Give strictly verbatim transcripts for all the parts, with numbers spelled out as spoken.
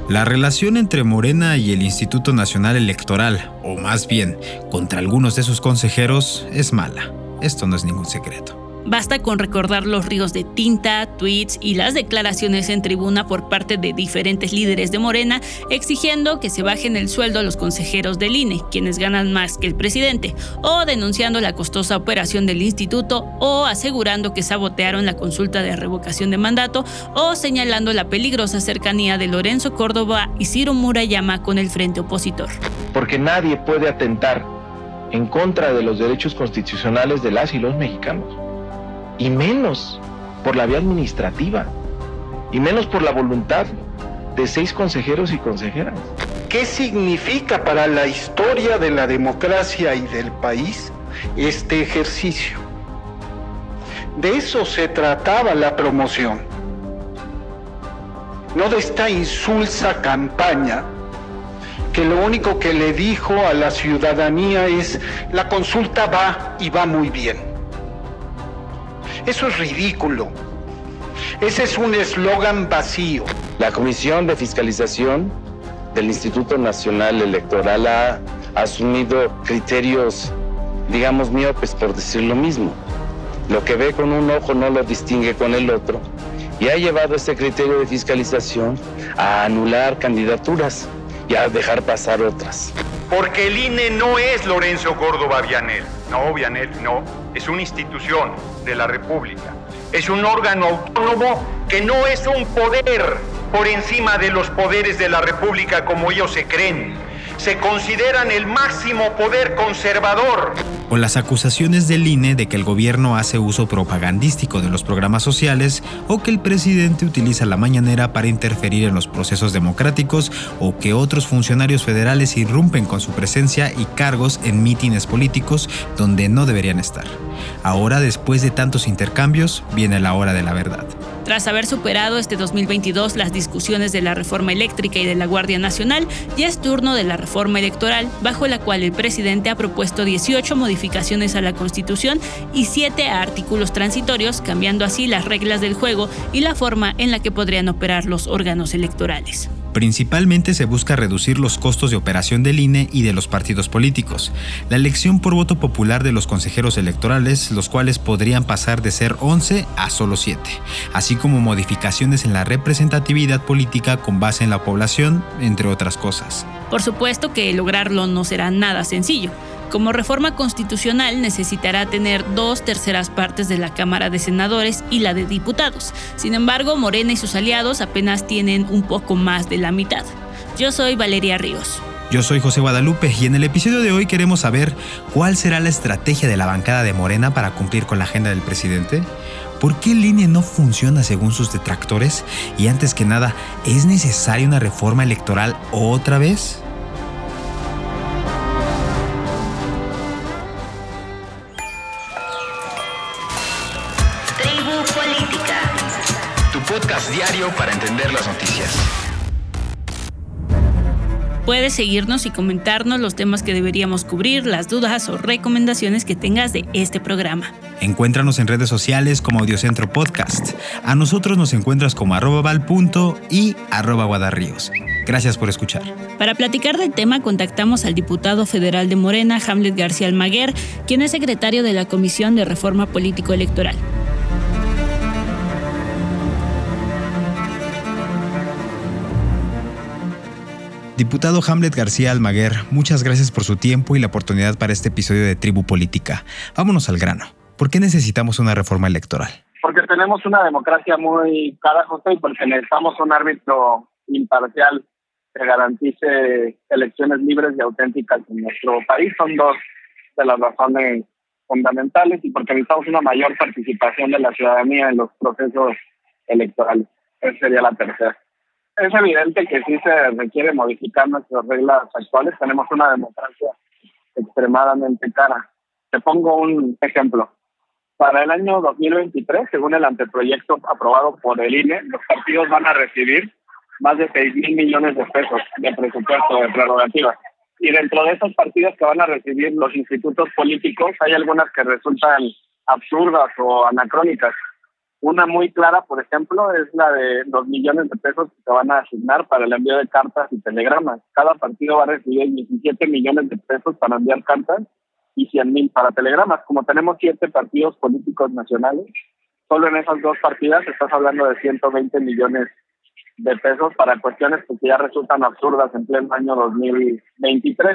La relación entre Morena y el Instituto Nacional Electoral, o más bien, contra algunos de sus consejeros, es mala. Esto no es ningún secreto. Basta con recordar los ríos de tinta, tweets y las declaraciones en tribuna por parte de diferentes líderes de Morena exigiendo que se bajen el sueldo a los consejeros del I N E, quienes ganan más que el presidente, o denunciando la costosa operación del instituto, o asegurando que sabotearon la consulta de revocación de mandato, o señalando la peligrosa cercanía de Lorenzo Córdoba y Ciro Murayama con el frente opositor. Porque nadie puede atentar en contra de los derechos constitucionales de las y los mexicanos. Y menos por la vía administrativa, y menos por la voluntad de seis consejeros y consejeras. ¿Qué significa para la historia de la democracia y del país este ejercicio? De eso se trataba la promoción, no de esta insulsa campaña que lo único que le dijo a la ciudadanía es: la consulta va y va muy bien. Eso es ridículo. Ese es un eslogan vacío. La Comisión de Fiscalización del Instituto Nacional Electoral ha asumido criterios, digamos, miopes, por decir lo mismo. Lo que ve con un ojo no lo distingue con el otro, y ha llevado ese criterio de fiscalización a anular candidaturas y a dejar pasar otras. Porque el I N E no es Lorenzo Córdoba Vianel. No, Vianel, no. Es una institución de la República. Es un órgano autónomo que no es un poder por encima de los poderes de la República como ellos se creen. Se consideran el máximo poder conservador. O las acusaciones del I N E de que el gobierno hace uso propagandístico de los programas sociales, o que el presidente utiliza la mañanera para interferir en los procesos democráticos, o que otros funcionarios federales irrumpen con su presencia y cargos en mítines políticos donde no deberían estar. Ahora, después de tantos intercambios, viene la hora de la verdad. Tras haber superado este dos mil veintidós las discusiones de la reforma eléctrica y de la Guardia Nacional, ya es turno de la reforma electoral, bajo la cual el presidente ha propuesto dieciocho modificaciones a la Constitución y siete artículos transitorios, cambiando así las reglas del juego y la forma en la que podrían operar los órganos electorales. Principalmente se busca reducir los costos de operación del I N E y de los partidos políticos, la elección por voto popular de los consejeros electorales, los cuales podrían pasar de ser once a solo siete, así como modificaciones en la representatividad política con base en la población, entre otras cosas. Por supuesto que lograrlo no será nada sencillo. Como reforma constitucional necesitará tener dos terceras partes de la Cámara de Senadores y la de Diputados. Sin embargo, Morena y sus aliados apenas tienen un poco más de la mitad. Yo soy Valeria Ríos. Yo soy José Guadalupe y en el episodio de hoy queremos saber cuál será la estrategia de la bancada de Morena para cumplir con la agenda del presidente. ¿Por qué el I N E no funciona según sus detractores? Y antes que nada, ¿es necesaria una reforma electoral otra vez? Podcast diario para entender las noticias. Puedes seguirnos y comentarnos los temas que deberíamos cubrir, las dudas o recomendaciones que tengas de este programa. Encuéntranos en redes sociales como Audiocentro Podcast. A nosotros nos encuentras como arroba val punto y arroba guadarríos. Gracias por escuchar. Para platicar del tema contactamos al diputado federal de Morena, Hamlet García Almaguer, quien es secretario de la Comisión de Reforma Político-Electoral. Diputado Hamlet García Almaguer, muchas gracias por su tiempo y la oportunidad para este episodio de Tribu Política. Vámonos al grano. ¿Por qué necesitamos una reforma electoral? Porque tenemos una democracia muy cara, José, y porque necesitamos un árbitro imparcial que garantice elecciones libres y auténticas en nuestro país. Son dos de las razones fundamentales, y porque necesitamos una mayor participación de la ciudadanía en los procesos electorales. Esa sería la tercera. Es evidente que sí se requiere modificar nuestras reglas actuales. Tenemos una democracia extremadamente cara. Te pongo un ejemplo. Para el año dos mil veintitrés, según el anteproyecto aprobado por el I N E, los partidos van a recibir más de seis mil millones de pesos de presupuesto de prerrogativas. Y dentro de esas partidas que van a recibir los institutos políticos, hay algunas que resultan absurdas o anacrónicas. Una muy clara, por ejemplo, es la de los millones de pesos que se van a asignar para el envío de cartas y telegramas. Cada partido va a recibir diecisiete millones de pesos para enviar cartas y cien mil para telegramas. Como tenemos siete partidos políticos nacionales, solo en esas dos partidas estás hablando de ciento veinte millones de pesos para cuestiones que ya resultan absurdas en pleno año dos mil veintitrés.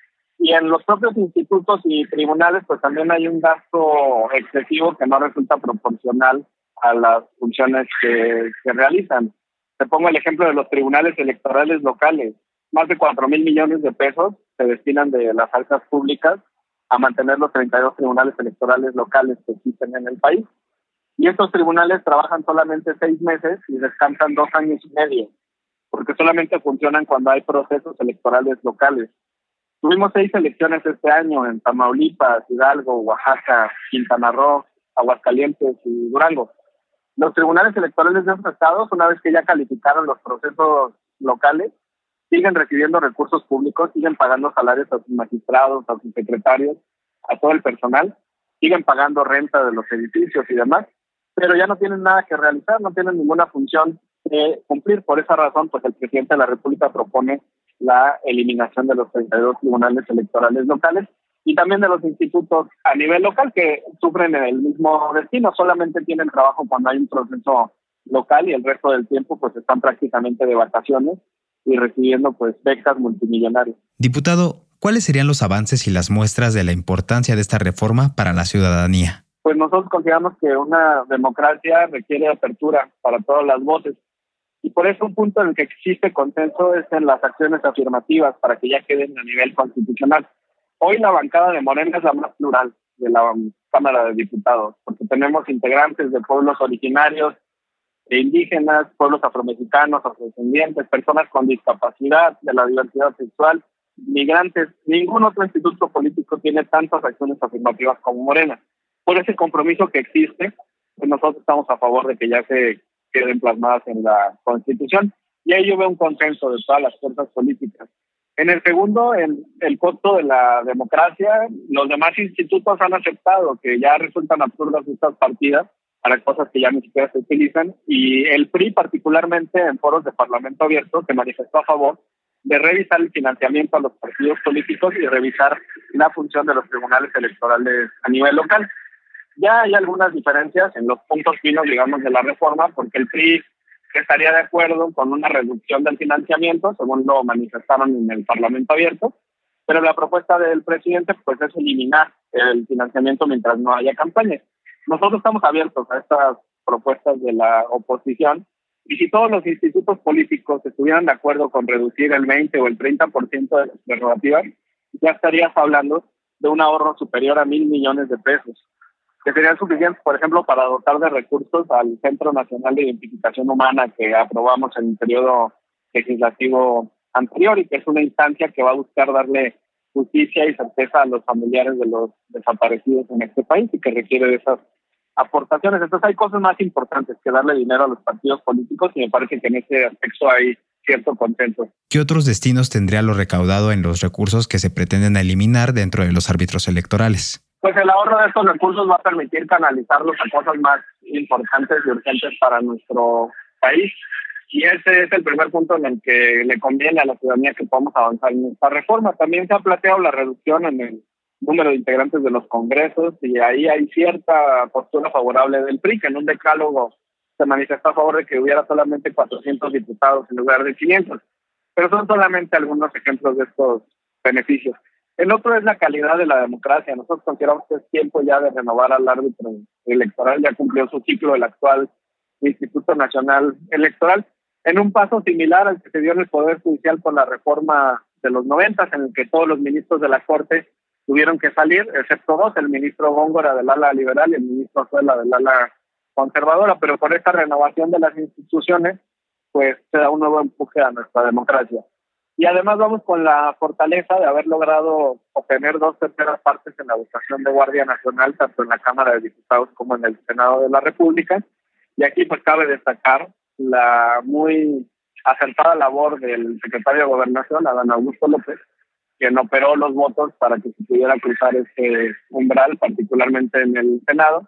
Y en los propios institutos y tribunales, pues también hay un gasto excesivo que no resulta proporcional a las funciones que, que realizan. Te pongo el ejemplo de los tribunales electorales locales. Más de cuatro mil millones de pesos se destinan de las arcas públicas a mantener los treinta y dos tribunales electorales locales que existen en el país. Y estos tribunales trabajan solamente seis meses y descansan dos años y medio, porque solamente funcionan cuando hay procesos electorales locales. Tuvimos seis elecciones este año en Tamaulipas, Hidalgo, Oaxaca, Quintana Roo, Aguascalientes y Durango. Los tribunales electorales de esos estados, una vez que ya calificaron los procesos locales, siguen recibiendo recursos públicos, siguen pagando salarios a sus magistrados, a sus secretarios, a todo el personal, siguen pagando renta de los edificios y demás, pero ya no tienen nada que realizar, no tienen ninguna función que cumplir. Por esa razón, pues el presidente de la República propone la eliminación de los treinta y dos tribunales electorales locales y también de los institutos a nivel local que sufren el mismo destino, solamente tienen trabajo cuando hay un proceso local y el resto del tiempo pues están prácticamente de vacaciones y recibiendo pues becas multimillonarias. Diputado, ¿cuáles serían los avances y las muestras de la importancia de esta reforma para la ciudadanía? Pues nosotros consideramos que una democracia requiere apertura para todas las voces y por eso un punto en el que existe consenso es en las acciones afirmativas para que ya queden a nivel constitucional. Hoy la bancada de Morena es la más plural de la Cámara de Diputados, porque tenemos integrantes de pueblos originarios, de indígenas, pueblos afromexicanos, afrodescendientes, personas con discapacidad, de la diversidad sexual, migrantes. Ningún otro instituto político tiene tantas acciones afirmativas como Morena. Por ese compromiso que existe, pues nosotros estamos a favor de que ya se queden plasmadas en la Constitución. Y ahí yo veo un consenso de todas las fuerzas políticas. En el segundo, en el costo de la democracia, los demás institutos han aceptado que ya resultan absurdas estas partidas para cosas que ya ni siquiera se utilizan, y el P R I particularmente en foros de Parlamento Abierto se manifestó a favor de revisar el financiamiento a los partidos políticos y revisar la función de los tribunales electorales a nivel local. Ya hay algunas diferencias en los puntos finos, digamos, de la reforma, porque el P R I estaría de acuerdo con una reducción del financiamiento, según lo manifestaron en el Parlamento Abierto, pero la propuesta del presidente pues es eliminar el financiamiento mientras no haya campaña. Nosotros estamos abiertos a estas propuestas de la oposición y si todos los institutos políticos estuvieran de acuerdo con reducir el veinte o el treinta por ciento de las prerrogativas, ya estarías hablando de un ahorro superior a mil millones de pesos, que serían suficientes, por ejemplo, para dotar de recursos al Centro Nacional de Identificación Humana que aprobamos en el periodo legislativo anterior y que es una instancia que va a buscar darle justicia y certeza a los familiares de los desaparecidos en este país y que requiere de esas aportaciones. Entonces hay cosas más importantes que darle dinero a los partidos políticos y me parece que en ese aspecto hay cierto consenso. ¿Qué otros destinos tendría lo recaudado en los recursos que se pretenden eliminar dentro de los árbitros electorales? Pues el ahorro de estos recursos va a permitir canalizarlos a cosas más importantes y urgentes para nuestro país. Y ese es el primer punto en el que le conviene a la ciudadanía que podamos avanzar en esta reforma. También se ha planteado la reducción en el número de integrantes de los congresos y ahí hay cierta postura favorable del P R I, que en un decálogo se manifestó a favor de que hubiera solamente cuatrocientos diputados en lugar de quinientos. Pero son solamente algunos ejemplos de estos beneficios. El otro es la calidad de la democracia. Nosotros consideramos que es tiempo ya de renovar al árbitro electoral. Ya cumplió su ciclo el actual Instituto Nacional Electoral, en un paso similar al que se dio en el Poder Judicial con la reforma de los noventas, en el que todos los ministros de la Corte tuvieron que salir, excepto dos, el ministro Góngora del ala liberal y el ministro Azuela del ala conservadora. Pero por esta renovación de las instituciones, pues se da un nuevo empuje a nuestra democracia. Y además vamos con la fortaleza de haber logrado obtener dos terceras partes en la votación de Guardia Nacional, tanto en la Cámara de Diputados como en el Senado de la República. Y aquí pues cabe destacar la muy acertada labor del secretario de Gobernación, Adán Augusto López, quien operó los votos para que se pudiera cruzar este umbral, particularmente en el Senado.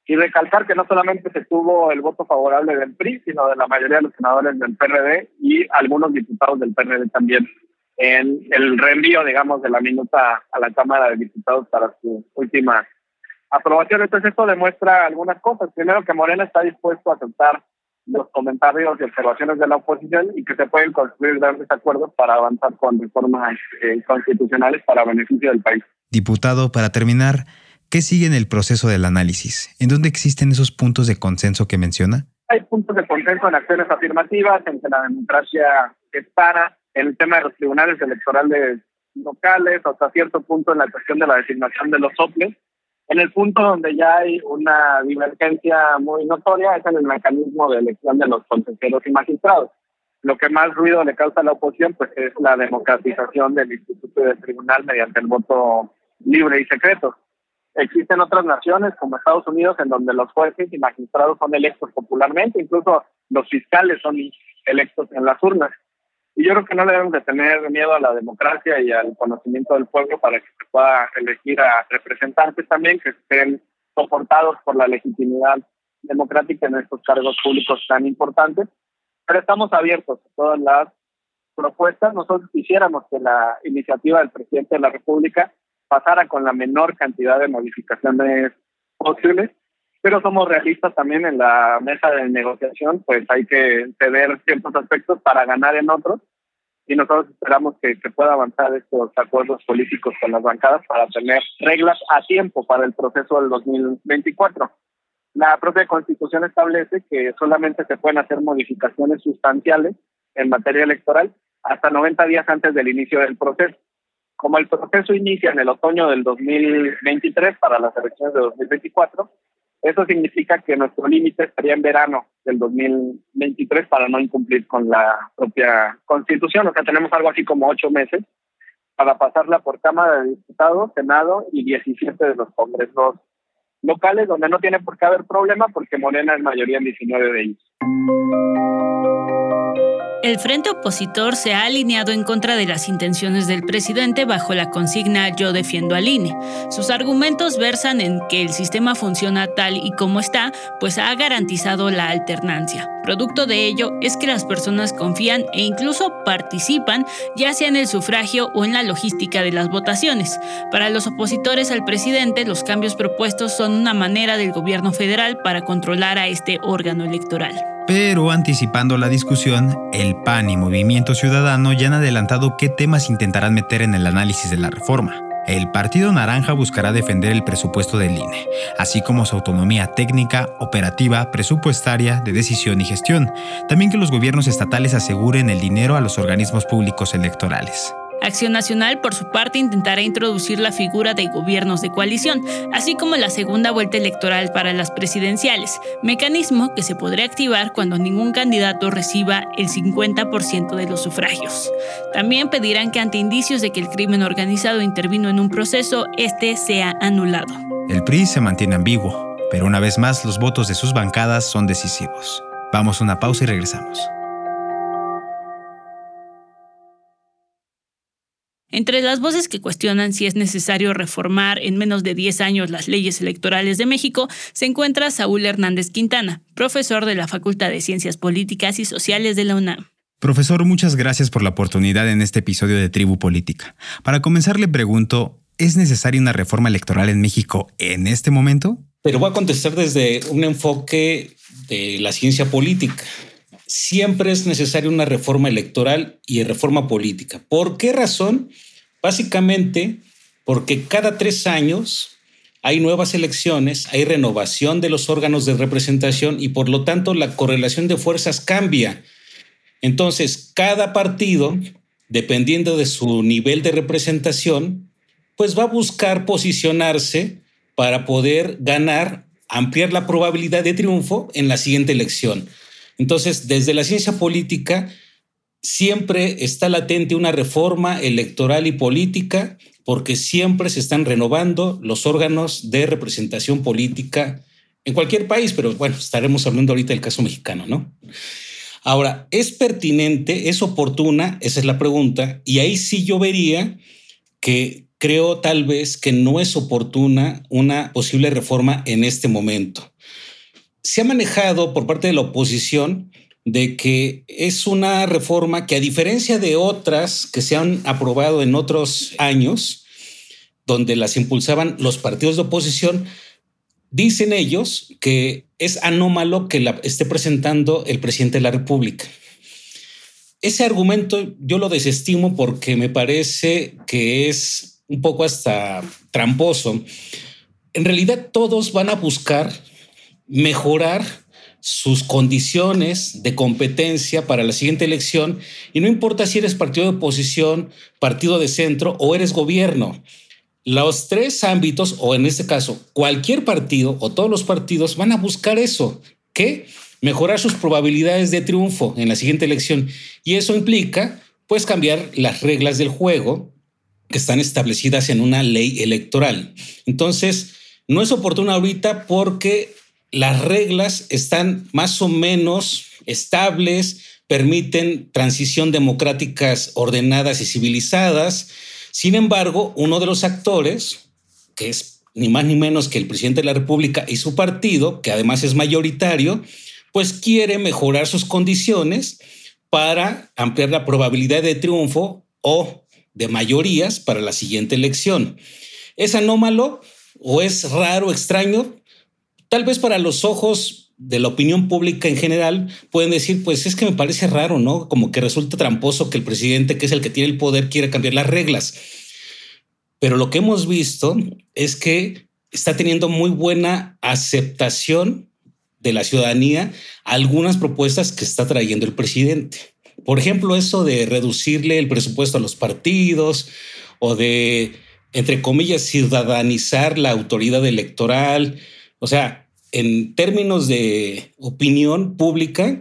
Y recalcar que no solamente se tuvo el voto favorable del P R I, sino de la mayoría de los senadores del P R D y algunos diputados del P R D también en el reenvío, digamos, de la minuta a la Cámara de Diputados para su última aprobación. Entonces esto demuestra algunas cosas. Primero, que Morena está dispuesto a aceptar los comentarios y observaciones de la oposición y que se pueden construir grandes acuerdos para avanzar con reformas eh, constitucionales para beneficio del país. Diputado, para terminar, ¿qué sigue en el proceso del análisis? ¿En dónde existen esos puntos de consenso que menciona? Hay puntos de consenso en acciones afirmativas, en que la democracia está, en el tema de los tribunales electorales locales, hasta cierto punto en la cuestión de la designación de los soples. En el punto donde ya hay una divergencia muy notoria es en el mecanismo de elección de los consejeros y magistrados. Lo que más ruido le causa a la oposición pues es la democratización del instituto y del tribunal mediante el voto libre y secreto. Existen otras naciones como Estados Unidos en donde los jueces y magistrados son electos popularmente, incluso los fiscales son electos en las urnas. Y yo creo que no debemos de tener miedo a la democracia y al conocimiento del pueblo para que se pueda elegir a representantes también que estén soportados por la legitimidad democrática en estos cargos públicos tan importantes. Pero estamos abiertos a todas las propuestas. Nosotros quisiéramos que la iniciativa del presidente de la República pasara con la menor cantidad de modificaciones posibles, pero somos realistas también en la mesa de negociación, pues hay que ceder ciertos aspectos para ganar en otros, y nosotros esperamos que, que pueda avanzar estos acuerdos políticos con las bancadas para tener reglas a tiempo para el proceso del dos mil veinticuatro. La propia Constitución establece que solamente se pueden hacer modificaciones sustanciales en materia electoral hasta noventa días antes del inicio del proceso. Como el proceso inicia en el otoño del dos mil veintitrés para las elecciones de dos mil veinticuatro, eso significa que nuestro límite estaría en verano del dos mil veintitrés para no incumplir con la propia Constitución. O sea, tenemos algo así como ocho meses para pasarla por Cámara de Diputados, Senado y diecisiete de los congresos locales, donde no tiene por qué haber problema porque Morena es mayoría en diecinueve de ellos. El frente opositor se ha alineado en contra de las intenciones del presidente bajo la consigna "Yo defiendo al I N E". Sus argumentos versan en que el sistema funciona tal y como está, pues ha garantizado la alternancia. Producto de ello es que las personas confían e incluso participan, ya sea en el sufragio o en la logística de las votaciones. Para los opositores al presidente, los cambios propuestos son una manera del gobierno federal para controlar a este órgano electoral. Pero anticipando la discusión, el P A N y Movimiento Ciudadano ya han adelantado qué temas intentarán meter en el análisis de la reforma. El Partido Naranja buscará defender el presupuesto del I N E, así como su autonomía técnica, operativa, presupuestaria, de decisión y gestión. También que los gobiernos estatales aseguren el dinero a los organismos públicos electorales. Acción Nacional, por su parte, intentará introducir la figura de gobiernos de coalición, así como la segunda vuelta electoral para las presidenciales, mecanismo que se podrá activar cuando ningún candidato reciba el cincuenta por ciento de los sufragios. También pedirán que ante indicios de que el crimen organizado intervino en un proceso, este sea anulado. El P R I se mantiene ambiguo, pero una vez más los votos de sus bancadas son decisivos. Vamos a una pausa y regresamos. Entre las voces que cuestionan si es necesario reformar en menos de diez años las leyes electorales de México, se encuentra Saúl Hernández Quintana, profesor de la Facultad de Ciencias Políticas y Sociales de la UNAM. Profesor, muchas gracias por la oportunidad en este episodio de Tribu Política. Para comenzar, le pregunto, ¿es necesaria una reforma electoral en México en este momento? Pero voy a contestar desde un enfoque de la ciencia política. Siempre es necesaria una reforma electoral y reforma política. ¿Por qué razón? Básicamente porque cada tres años hay nuevas elecciones, hay renovación de los órganos de representación y por lo tanto la correlación de fuerzas cambia. Entonces, cada partido, dependiendo de su nivel de representación, pues va a buscar posicionarse para poder ganar, ampliar la probabilidad de triunfo en la siguiente elección. Entonces, desde la ciencia política siempre está latente una reforma electoral y política porque siempre se están renovando los órganos de representación política en cualquier país, pero bueno, estaremos hablando ahorita del caso mexicano, ¿no? Ahora, ¿es pertinente, es oportuna? Esa es la pregunta. Y ahí sí yo vería que creo tal vez que no es oportuna una posible reforma en este momento. Se ha manejado por parte de la oposición de que es una reforma que, a diferencia de otras que se han aprobado en otros años, donde las impulsaban los partidos de oposición, dicen ellos que es anómalo que la esté presentando el presidente de la República. Ese argumento yo lo desestimo porque me parece que es un poco hasta tramposo. En realidad todos van a buscar mejorar sus condiciones de competencia para la siguiente elección, y no importa si eres partido de oposición, partido de centro o eres gobierno. Los tres ámbitos, o en este caso cualquier partido o todos los partidos, van a buscar eso, ¿qué? Mejorar sus probabilidades de triunfo en la siguiente elección, y eso implica pues cambiar las reglas del juego que están establecidas en una ley electoral. Entonces, no es oportuno ahorita porque las reglas están más o menos estables, permiten transición democráticas ordenadas y civilizadas. Sin embargo, uno de los actores, que es ni más ni menos que el presidente de la República y su partido, que además es mayoritario, pues quiere mejorar sus condiciones para ampliar la probabilidad de triunfo o de mayorías para la siguiente elección. ¿Es anómalo o es raro, extraño? Tal vez para los ojos de la opinión pública en general pueden decir, pues es que me parece raro, ¿no? Como que resulta tramposo que el presidente, que es el que tiene el poder, quiera cambiar las reglas. Pero lo que hemos visto es que está teniendo muy buena aceptación de la ciudadanía algunas propuestas que está trayendo el presidente. Por ejemplo, eso de reducirle el presupuesto a los partidos o de, entre comillas, ciudadanizar la autoridad electoral. O sea, en términos de opinión pública,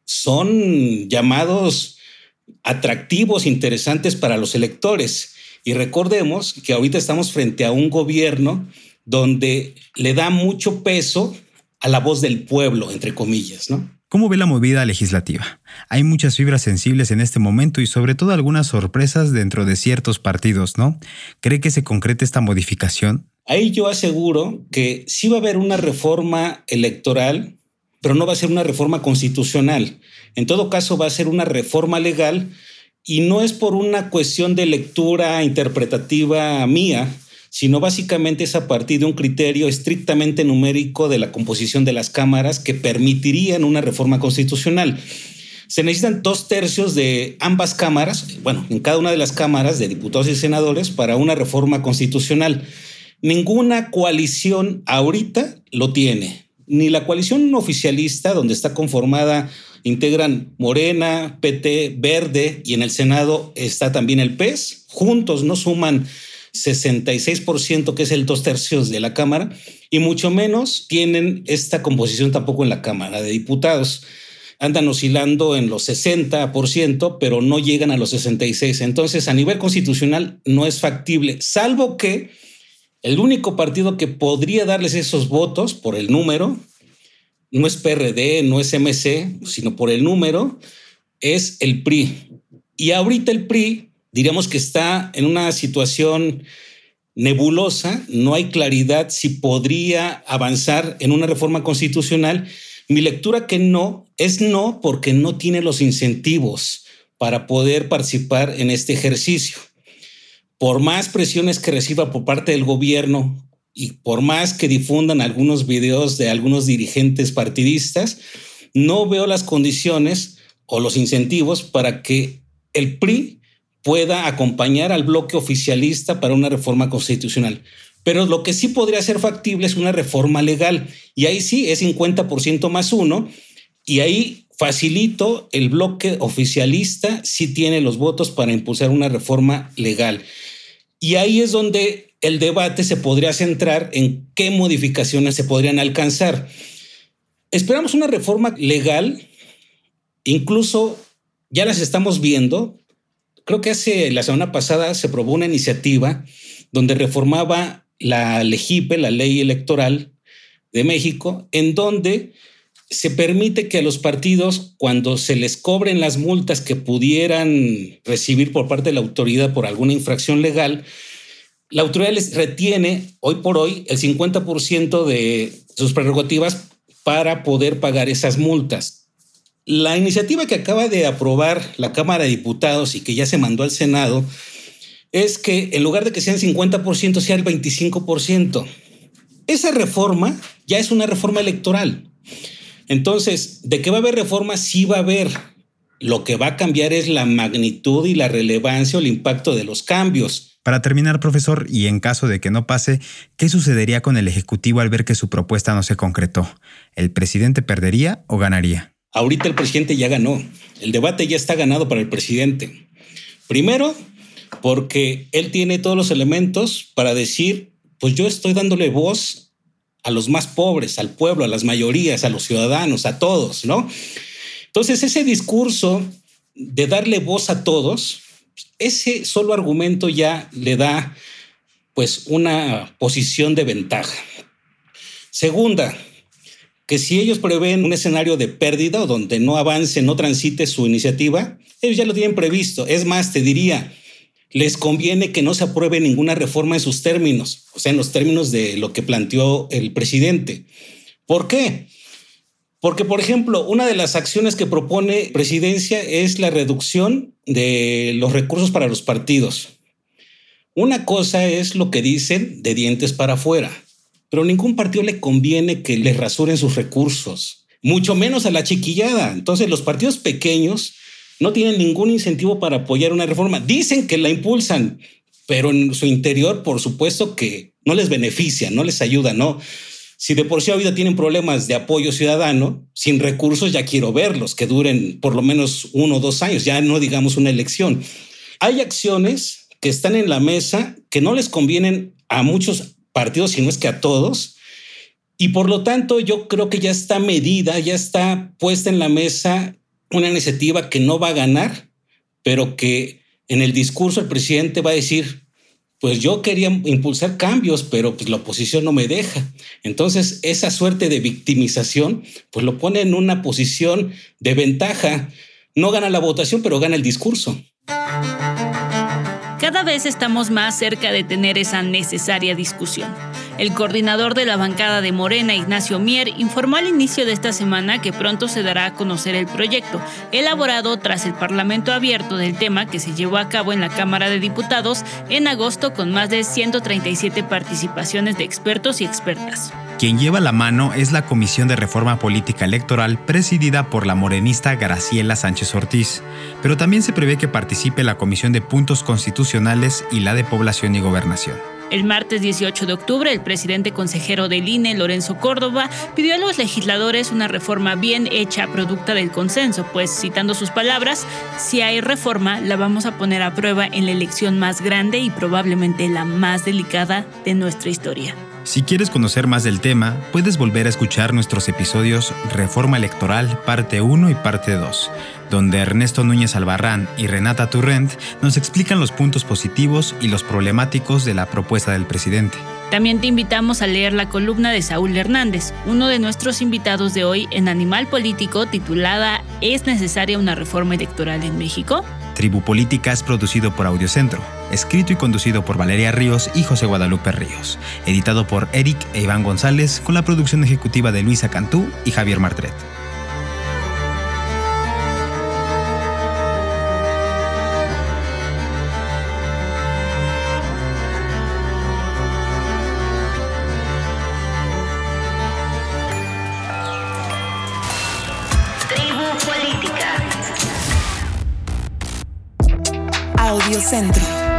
son llamados atractivos, interesantes para los electores. Y recordemos que ahorita estamos frente a un gobierno donde le da mucho peso a la voz del pueblo, entre comillas, ¿no? ¿Cómo ve la movida legislativa? Hay muchas fibras sensibles en este momento y sobre todo algunas sorpresas dentro de ciertos partidos, ¿no? ¿Cree que se concrete esta modificación? Ahí yo aseguro que sí va a haber una reforma electoral, pero no va a ser una reforma constitucional. En todo caso, va a ser una reforma legal, y no es por una cuestión de lectura interpretativa mía, sino básicamente es a partir de un criterio estrictamente numérico de la composición de las cámaras que permitirían una reforma constitucional. Se necesitan dos tercios de ambas cámaras, bueno, en cada una de las cámaras de diputados y senadores, para una reforma constitucional. Ninguna coalición ahorita lo tiene, ni la coalición oficialista, donde está conformada, integran Morena, P T, Verde, y en el Senado está también el P E S. Juntos no suman sesenta y seis por ciento, que es el dos tercios de la Cámara, y mucho menos tienen esta composición tampoco en la Cámara de Diputados. Andan oscilando en los sesenta por ciento, pero no llegan a los sesenta y seis por ciento. Entonces, a nivel constitucional no es factible, salvo que el único partido que podría darles esos votos por el número, no es P R D, no es M C, sino por el número, es el P R I. Y ahorita el P R I, diríamos que está en una situación nebulosa, no hay claridad si podría avanzar en una reforma constitucional. Mi lectura que no, es no porque no tiene los incentivos para poder participar en este ejercicio. Por más presiones que reciba por parte del gobierno y por más que difundan algunos videos de algunos dirigentes partidistas, no veo las condiciones o los incentivos para que el P R I pueda acompañar al bloque oficialista para una reforma constitucional. Pero lo que sí podría ser factible es una reforma legal, y ahí sí es cincuenta por ciento más uno, y ahí facilito, el bloque oficialista sí tiene los votos para impulsar una reforma legal. Y ahí es donde el debate se podría centrar en qué modificaciones se podrían alcanzar. Esperamos una reforma legal, incluso ya las estamos viendo. Creo que hace la semana pasada se aprobó una iniciativa donde reformaba la LEGIPE, la Ley Electoral de México, en donde se permite que a los partidos, cuando se les cobren las multas que pudieran recibir por parte de la autoridad por alguna infracción legal, la autoridad les retiene hoy por hoy el cincuenta por ciento de sus prerrogativas para poder pagar esas multas. La iniciativa que acaba de aprobar la Cámara de Diputados y que ya se mandó al Senado es que en lugar de que sean cincuenta por ciento, sea el veinticinco por ciento. Esa reforma ya es una reforma electoral. Entonces, ¿de qué va a haber reforma? Sí va a haber. Lo que va a cambiar es la magnitud y la relevancia o el impacto de los cambios. Para terminar, profesor, y en caso de que no pase, ¿qué sucedería con el Ejecutivo al ver que su propuesta no se concretó? ¿El presidente perdería o ganaría? Ahorita el presidente ya ganó. El debate ya está ganado para el presidente. Primero, porque él tiene todos los elementos para decir, pues yo estoy dándole voz a los más pobres, al pueblo, a las mayorías, a los ciudadanos, a todos, ¿no? Entonces, ese discurso de darle voz a todos, ese solo argumento ya le da pues una posición de ventaja. Segunda, que si ellos prevén un escenario de pérdida o donde no avance, no transite su iniciativa, ellos ya lo tienen previsto. Es más, te diría, les conviene que no se apruebe ninguna reforma en sus términos, o sea, en los términos de lo que planteó el presidente. ¿Por qué? Porque, por ejemplo, una de las acciones que propone Presidencia es la reducción de los recursos para los partidos. Una cosa es lo que dicen de dientes para afuera, pero a ningún partido le conviene que les rasuren sus recursos, mucho menos a la chiquillada. Entonces, los partidos pequeños no tienen ningún incentivo para apoyar una reforma. Dicen que la impulsan, pero en su interior, por supuesto que no les beneficia, no les ayuda, ¿no? Si de por sí ahorita tienen problemas de apoyo ciudadano, sin recursos ya quiero verlos, que duren por lo menos uno o dos años, ya no digamos una elección. Hay acciones que están en la mesa que no les convienen a muchos partidos, sino es que a todos. Y por lo tanto yo creo que ya está medida, ya está puesta en la mesa una iniciativa que no va a ganar, pero que en el discurso el presidente va a decir, pues yo quería impulsar cambios, pero pues la oposición no me deja. Entonces, esa suerte de victimización, pues lo pone en una posición de ventaja. No gana la votación, pero gana el discurso. Cada vez estamos más cerca de tener esa necesaria discusión. El coordinador de la bancada de Morena, Ignacio Mier, informó al inicio de esta semana que pronto se dará a conocer el proyecto, elaborado tras el Parlamento abierto del tema que se llevó a cabo en la Cámara de Diputados en agosto con más de ciento treinta y siete participaciones de expertos y expertas. Quien lleva la mano es la Comisión de Reforma Política Electoral presidida por la morenista Graciela Sánchez Ortiz, pero también se prevé que participe la Comisión de Puntos Constitucionales y la de Población y Gobernación. El martes dieciocho de octubre, el presidente consejero del I N E, Lorenzo Córdoba, pidió a los legisladores una reforma bien hecha, producta del consenso, pues, citando sus palabras, si hay reforma, la vamos a poner a prueba en la elección más grande y probablemente la más delicada de nuestra historia. Si quieres conocer más del tema, puedes volver a escuchar nuestros episodios Reforma Electoral parte uno y parte dos, donde Ernesto Núñez Albarrán y Renata Turrent nos explican los puntos positivos y los problemáticos de la propuesta del presidente. También te invitamos a leer la columna de Saúl Hernández, uno de nuestros invitados de hoy en Animal Político, titulada ¿Es necesaria una reforma electoral en México? Tribu Política es producido por Audiocentro, escrito y conducido por Valeria Ríos y José Guadalupe Ríos, editado por Eric e Iván González, con la producción ejecutiva de Luisa Cantú y Javier Martret. Audiocentro.